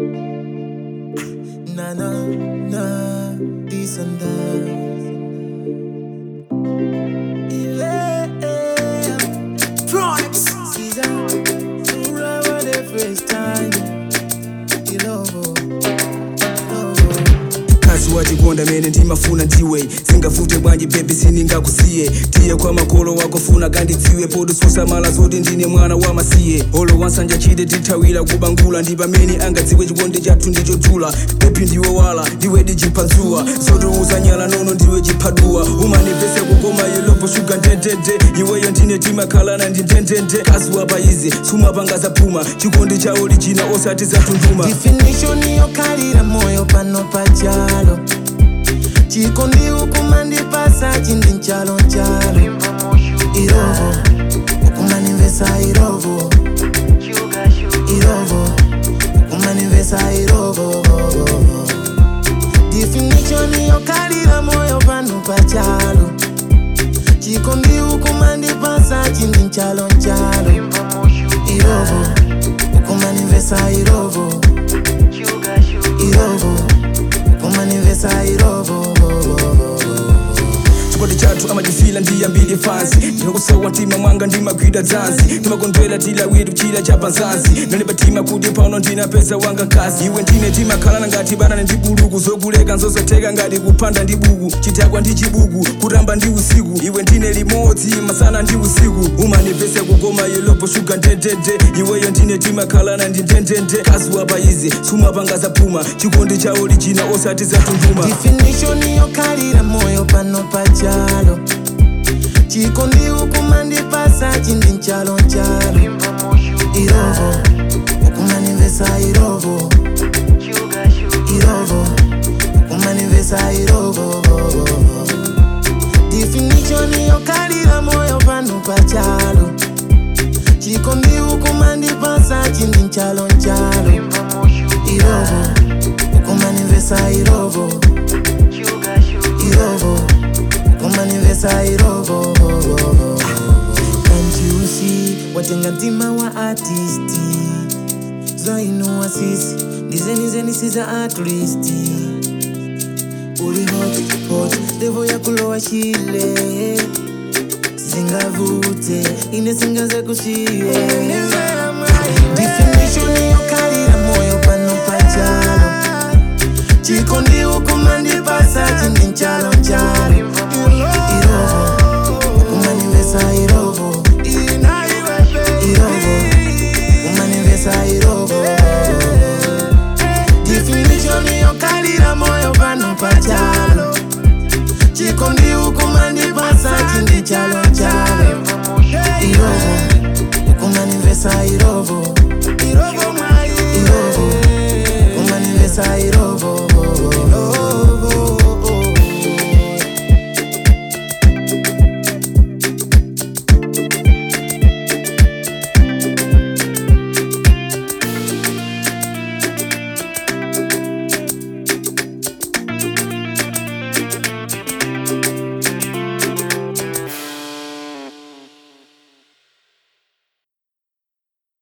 Na na na, this and that. Yeah, Tronics. See that? Forever the first time. You love her. Wachikonda mene ndimafuna ndiwe singafute bwanji baby siningakusiye tiye kwa makolo wako funa gandidziwe podususa mala zoti ndine mwana wa masiye olo wansanja chide tithawira kubangula ndi pamene angadziwe chikondi chathu ndichodula baby ndiwe wala ndiwe dichipadzuwa zotiuza nyala nono ndiwe chipaduwa umanipese kukoma yelopo shuga ndendende iweyo ndine timakhalana ndi ndendende kazi wapa izi sumapanga zaphuma chikondi cha orijina osati zatunduma definition yokalira moyo pano pachalo chikondi ukumandipasa chindi nchalo irovo ukumanivesa irovo ukumanivesa irovo definition yokalira moyo pano pachalo chikondi ukumandipasa chindi nchalo irovo ukumanivesa irovo kumanivesa irovo chikondi chathu amachifila ndiyambile fansi ndikusowa mtima mwanga ndimagwida dzanzi ndimakondwela tilawiri chila chapanzansi nalipa tima kuti pano ndinapeza wanga kazi iwe ndine timakhalana ngati banane ndi buluku zokuleka nzozotheka ngati kuphanda ndi buku chithakwa ndi chibuku kutamba ndi usiku iwe ndine limodzi masana ndi usiku umanipese kukoma yelopo shuga ndendende iweyo ndine timakhalana ndi ndendende kazi wapa izi sumapanga zaphuma chikondi cha orijina osati zatunduma definition yokalira moyo pano pachalo chikondi ukumandipasa chindi nchalo irovo ukumanivesa irovo ukumanivesa irovo definition yokalira moyo pano pachalo chikondi ukumandipasa chindi nchalo irovo ukumanivesa irovo kumanivesa irovo Can't you see watenga ntima wa artisti zainuwa sisi ndizeni siza artisti uli hot devo ya kulowa shile singavute ine singaze kushie definition yokalira moyo pano pachalo chikondi ukumandipasa chindi nchalo irovo ukumanivesa irovo ukumanivesa irovo definition yokalira moyo pano pachalo chikondi ukumandipasa chindi nchalo irovo ukumanivesa irovo